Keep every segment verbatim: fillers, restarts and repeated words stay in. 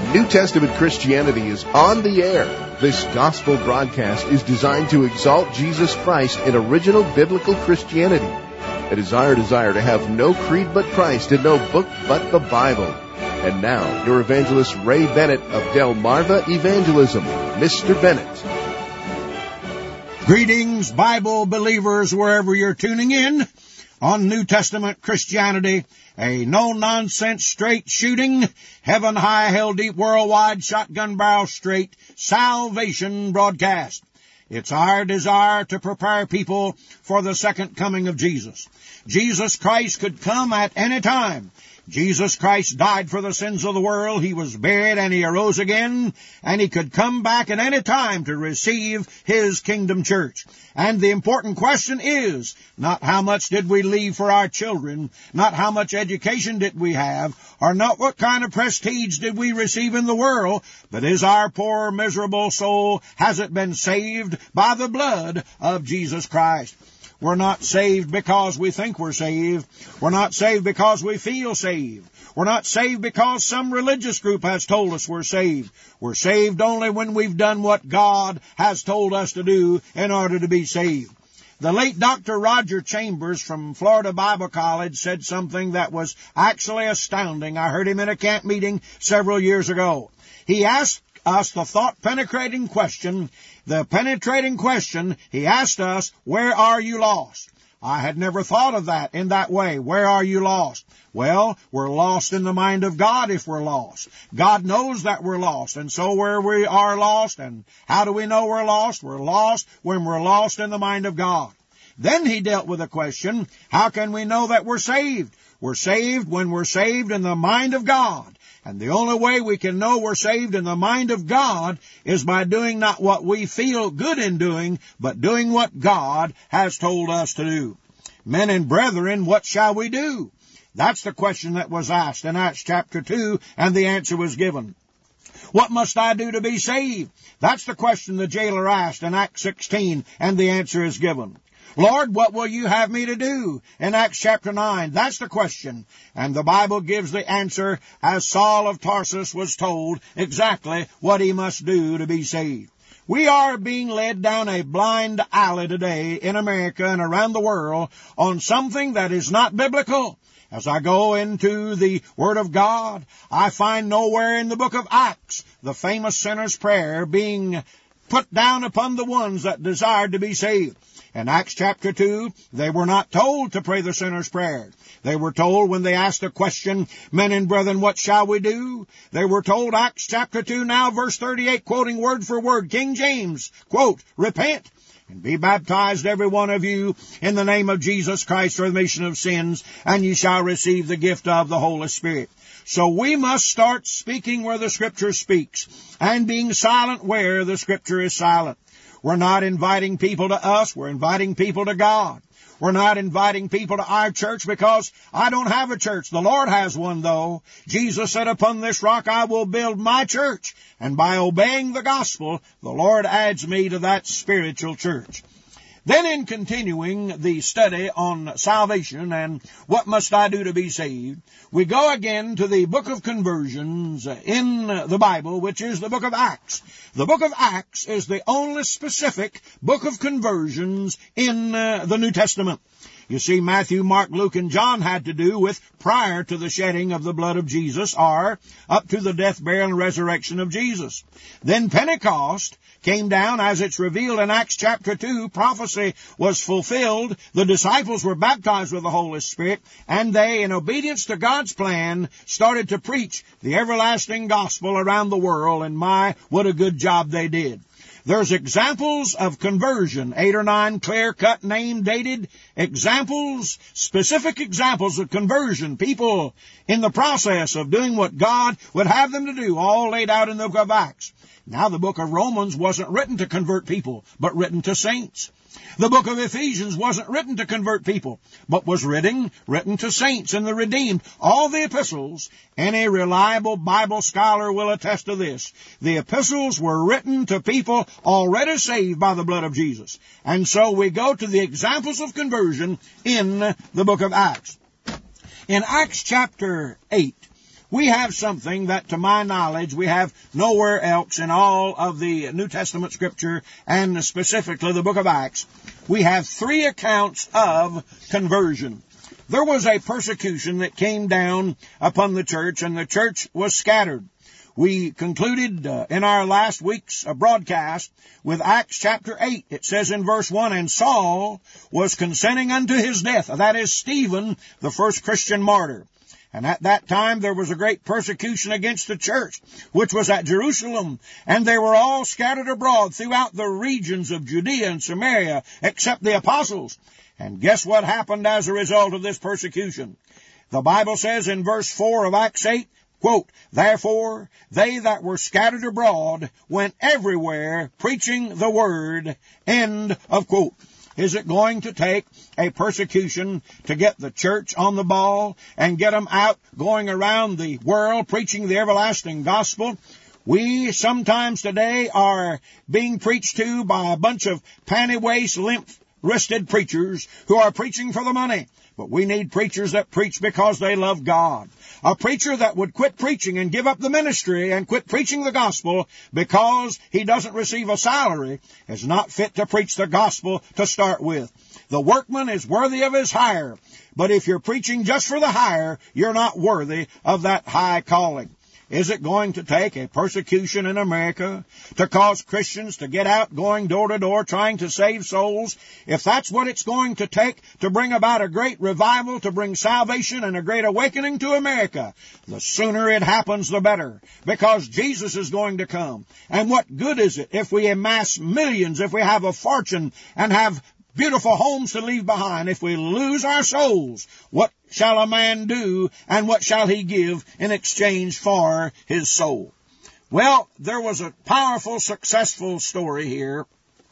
New Testament Christianity is on the air. This gospel broadcast is designed to exalt Jesus Christ in original biblical Christianity. It is our desire to have no creed but Christ and no book but the Bible. And now, your evangelist Ray Bennett of Delmarva Evangelism. Mister Bennett. Greetings, Bible believers, wherever you're tuning in on New Testament Christianity, a no-nonsense, straight-shooting, heaven-high, hell-deep, worldwide, shotgun-barrel straight salvation broadcast. It's our desire to prepare people for the second coming of Jesus. Jesus Christ could come at any time. Jesus Christ died for the sins of the world. He was buried and he arose again, and he could come back at any time to receive his kingdom church. And the important question is not how much did we leave for our children, not how much education did we have, or not what kind of prestige did we receive in the world, but is our poor, miserable soul, has it been saved by the blood of Jesus Christ? We're not saved because we think we're saved. We're not saved because we feel saved. We're not saved because some religious group has told us we're saved. We're saved only when we've done what God has told us to do in order to be saved. The late Doctor Roger Chambers from Florida Bible College said something that was actually astounding. I heard him in a camp meeting several years ago. He asked us the thought-penetrating question, the penetrating question, he asked us, where are you lost? I had never thought of that in that way. Where are you lost? Well, we're lost in the mind of God if we're lost. God knows that we're lost, and so where we are lost, and how do we know we're lost? We're lost when we're lost in the mind of God. Then he dealt with the question, how can we know that we're saved? We're saved when we're saved in the mind of God. And the only way we can know we're saved in the mind of God is by doing not what we feel good in doing, but doing what God has told us to do. Men and brethren, what shall we do? That's the question that was asked in Acts chapter two, and the answer was given. What must I do to be saved? That's the question the jailer asked in Acts sixteen, and the answer is given. Lord, what will you have me to do? In Acts chapter nine, that's the question. And the Bible gives the answer as Saul of Tarsus was told exactly what he must do to be saved. We are being led down a blind alley today in America and around the world on something that is not biblical. As I go into the Word of God, I find nowhere in the book of Acts the famous sinner's prayer being put down upon the ones that desired to be saved. In Acts chapter two, they were not told to pray the sinner's prayer. They were told when they asked the question, men and brethren, what shall we do? They were told, Acts chapter two, now verse thirty-eight, quoting word for word, King James, quote, repent and be baptized every one of you in the name of Jesus Christ for the remission of sins, and ye shall receive the gift of the Holy Spirit. So we must start speaking where the Scripture speaks, and being silent where the Scripture is silent. We're not inviting people to us, we're inviting people to God. We're not inviting people to our church because I don't have a church. The Lord has one, though. Jesus said, upon this rock I will build my church, and by obeying the gospel, the Lord adds me to that spiritual church. Then in continuing the study on salvation and what must I do to be saved, we go again to the book of conversions in the Bible, which is the book of Acts. The book of Acts is the only specific book of conversions in uh, the New Testament. You see, Matthew, Mark, Luke, and John had to do with prior to the shedding of the blood of Jesus, or up to the death, burial, and resurrection of Jesus. Then Pentecost came down as it's revealed in Acts chapter two. Prophecy was fulfilled. The disciples were baptized with the Holy Spirit, and they, in obedience to God's plan, started to preach the everlasting gospel around the world, and my, what a good job they did. There's examples of conversion, eight or nine clear-cut, name-dated examples, specific examples of conversion, people in the process of doing what God would have them to do, all laid out in the book of Acts. Now, the book of Romans wasn't written to convert people, but written to saints. The book of Ephesians wasn't written to convert people, but was written, written to saints and the redeemed. All the epistles, any reliable Bible scholar will attest to this. The epistles were written to people already saved by the blood of Jesus. And so we go to the examples of conversion in the book of Acts. In Acts chapter eight, We have something that, to my knowledge, we have nowhere else in all of the New Testament Scripture, and specifically the book of Acts. We have three accounts of conversion. There was a persecution that came down upon the church, and the church was scattered. We concluded uh, in our last week's uh, broadcast with Acts chapter eight. It says in verse one, "And Saul was consenting unto his death." That is Stephen, the first Christian martyr. And at that time there was a great persecution against the church, which was at Jerusalem. And they were all scattered abroad throughout the regions of Judea and Samaria, except the apostles. And guess what happened as a result of this persecution? The Bible says in verse four of Acts eight, quote, "Therefore they that were scattered abroad went everywhere preaching the word." End of quote. Is it going to take a persecution to get the church on the ball and get them out going around the world preaching the everlasting gospel? We sometimes today are being preached to by a bunch of panty-waist, limp-wristed preachers who are preaching for the money. But we need preachers that preach because they love God. A preacher that would quit preaching and give up the ministry and quit preaching the gospel because he doesn't receive a salary is not fit to preach the gospel to start with. The workman is worthy of his hire, but if you're preaching just for the hire, you're not worthy of that high calling. Is it going to take a persecution in America to cause Christians to get out going door to door trying to save souls? If that's what it's going to take to bring about a great revival, to bring salvation and a great awakening to America, the sooner it happens, the better, because Jesus is going to come. And what good is it if we amass millions, if we have a fortune and have beautiful homes to leave behind? If we lose our souls, what shall a man do, and what shall he give in exchange for his soul? Well, there was a powerful, successful story here.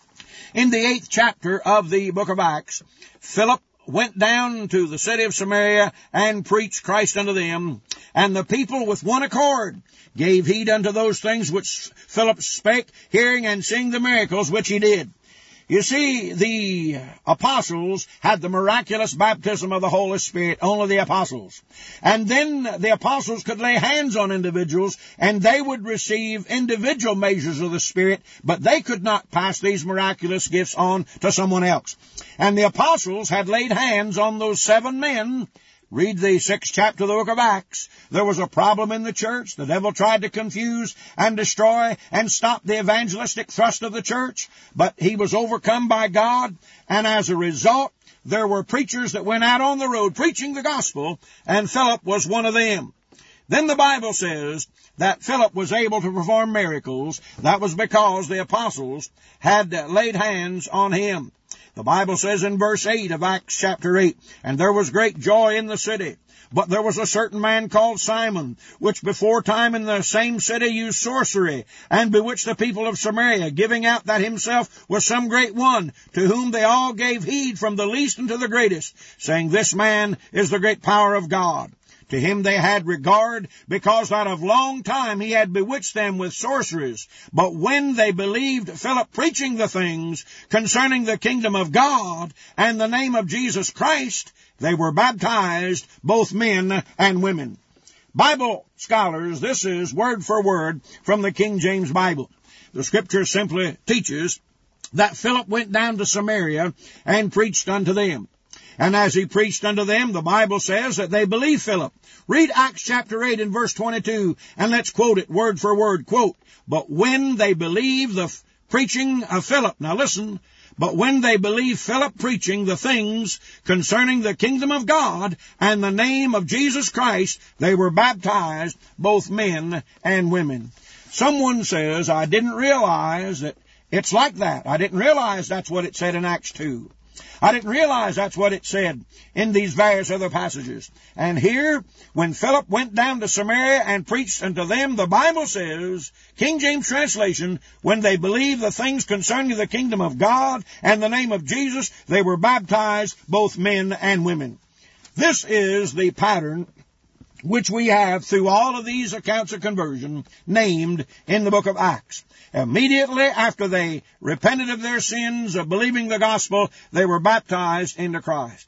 In the eighth chapter of the book of Acts, Philip went down to the city of Samaria and preached Christ unto them, and the people with one accord gave heed unto those things which Philip spake, hearing and seeing the miracles which he did. You see, the apostles had the miraculous baptism of the Holy Spirit, only the apostles. And then the apostles could lay hands on individuals, and they would receive individual measures of the Spirit, but they could not pass these miraculous gifts on to someone else. And the apostles had laid hands on those seven men. Read the sixth chapter of the book of Acts. There was a problem in the church. The devil tried to confuse and destroy and stop the evangelistic thrust of the church, but he was overcome by God, and as a result, there were preachers that went out on the road preaching the gospel, and Philip was one of them. Then the Bible says that Philip was able to perform miracles. That was because the apostles had laid hands on him. The Bible says in verse eight of Acts chapter eight, "And there was great joy in the city. But there was a certain man called Simon, which before time in the same city used sorcery, and bewitched the people of Samaria, giving out that himself was some great one, to whom they all gave heed from the least unto the greatest, saying, This man is the great power of God. To him they had regard, because that of long time he had bewitched them with sorceries. But when they believed Philip preaching the things concerning the kingdom of God and the name of Jesus Christ, they were baptized, both men and women." Bible scholars, this is word for word from the King James Bible. The Scripture simply teaches that Philip went down to Samaria and preached unto them. And as he preached unto them, the Bible says that they believed Philip. Read Acts chapter eight and verse twenty-two, and let's quote it word for word. Quote, "But when they believed the f- preaching of Philip," now listen, "but when they believed Philip preaching the things concerning the kingdom of God and the name of Jesus Christ, they were baptized, both men and women." Someone says, "I didn't realize that it's like that. I didn't realize that's what it said in Acts two. I didn't realize that's what it said in these various other passages." And here, when Philip went down to Samaria and preached unto them, the Bible says, King James translation, "When they believed the things concerning the kingdom of God and the name of Jesus, they were baptized, both men and women." This is the pattern which we have through all of these accounts of conversion named in the book of Acts. Immediately after they repented of their sins, of believing the gospel, they were baptized into Christ.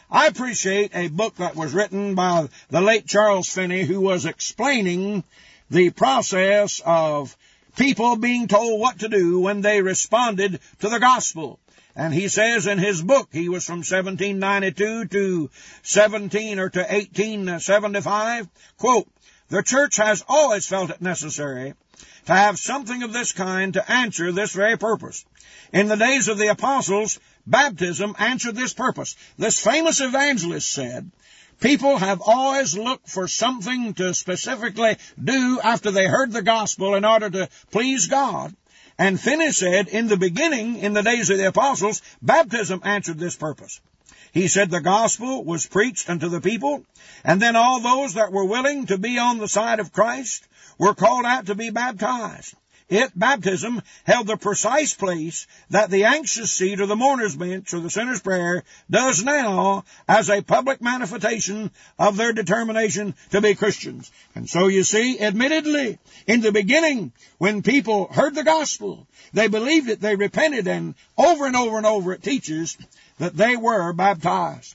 I appreciate a book that was written by the late Charles Finney, who was explaining the process of people being told what to do when they responded to the gospel. And he says in his book, he was from seventeen ninety-two to seventeen or to eighteen seventy-five, quote, "The church has always felt it necessary to have something of this kind to answer this very purpose. In the days of the apostles, baptism answered this purpose." This famous evangelist said, people have always looked for something to specifically do after they heard the gospel in order to please God. And Finney said, in the beginning, in the days of the apostles, baptism answered this purpose. He said the gospel was preached unto the people, and then all those that were willing to be on the side of Christ were called out to be baptized. It, baptism, held the precise place that the anxious seat or the mourner's bench or the sinner's prayer does now as a public manifestation of their determination to be Christians. And so you see, admittedly, in the beginning, when people heard the gospel, they believed it, they repented, and over and over and over it teaches that they were baptized.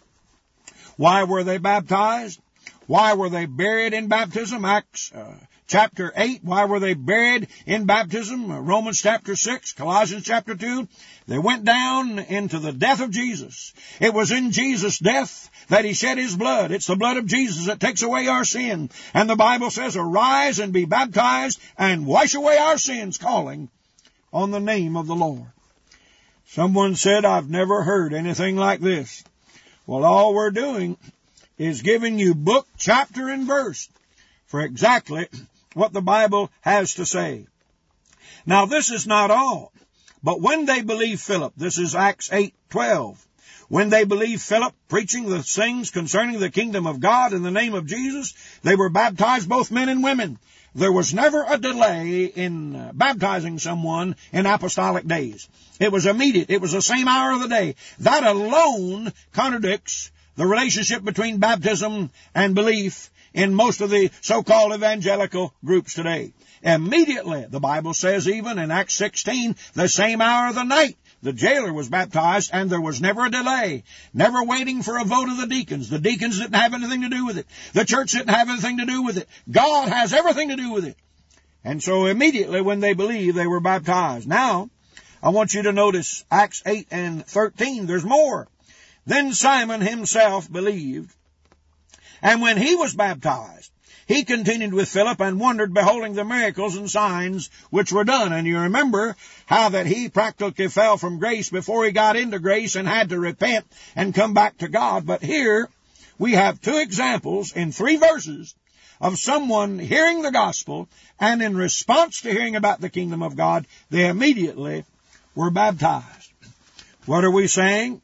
Why were they baptized? Why were they buried in baptism? Acts uh, chapter eight. Why were they buried in baptism? Uh, Romans chapter six, Colossians chapter two. They went down into the death of Jesus. It was in Jesus' death that he shed his blood. It's the blood of Jesus that takes away our sin. And the Bible says, arise and be baptized and wash away our sins, calling on the name of the Lord. Someone said, I've never heard anything like this. Well, all we're doing is giving you book, chapter, and verse for exactly what the Bible has to say. Now, this is not all. But when they believed Philip, this is Acts eight twelve, when they believed Philip preaching the things concerning the kingdom of God in the name of Jesus, they were baptized, both men and women. There was never a delay in uh, baptizing someone in apostolic days. It was immediate. It was the same hour of the day. That alone contradicts the relationship between baptism and belief in most of the so-called evangelical groups today. Immediately, the Bible says even in Acts sixteen, the same hour of the night, the jailer was baptized, and there was never a delay, never waiting for a vote of the deacons. The deacons didn't have anything to do with it. The church didn't have anything to do with it. God has everything to do with it. And so immediately when they believed, they were baptized. Now, I want you to notice Acts eight and thirteen. There's more. Then Simon himself believed, and when he was baptized, he continued with Philip and wondered, beholding the miracles and signs which were done. And you remember how that he practically fell from grace before he got into grace and had to repent and come back to God. But here we have two examples in three verses of someone hearing the gospel, and in response to hearing about the kingdom of God, they immediately were baptized. What are we saying?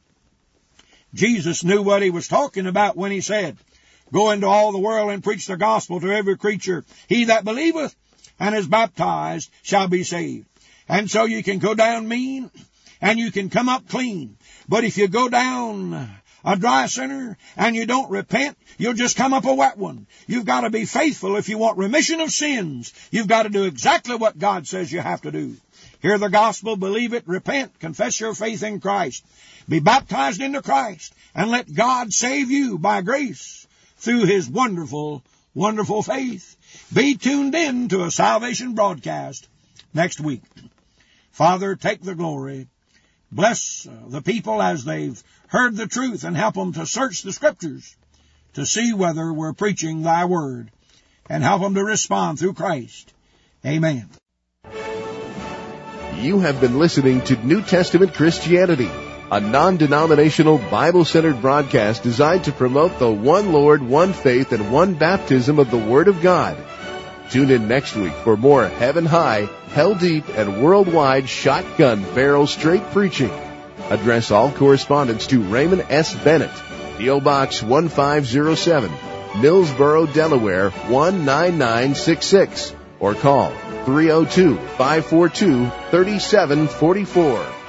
Jesus knew what he was talking about when he said, go into all the world and preach the gospel to every creature. He that believeth and is baptized shall be saved. And so you can go down mean and you can come up clean. But if you go down a dry sinner and you don't repent, you'll just come up a wet one. You've got to be faithful if you want remission of sins. You've got to do exactly what God says you have to do. Hear the gospel, believe it, repent, confess your faith in Christ. Be baptized into Christ, and let God save you by grace through his wonderful, wonderful faith. Be tuned in to a salvation broadcast next week. Father, take the glory. Bless the people as they've heard the truth, and help them to search the Scriptures to see whether we're preaching thy word, and help them to respond through Christ. Amen. You have been listening to New Testament Christianity, a non-denominational Bible-centered broadcast designed to promote the one Lord, one faith, and one baptism of the Word of God. Tune in next week for more Heaven High, Hell Deep, and worldwide shotgun barrel straight preaching. Address all correspondence to Raymond S. Bennett, P O Box one five zero seven, Millsboro, Delaware one nine nine six six, or call three oh two, five four two, three seven four four.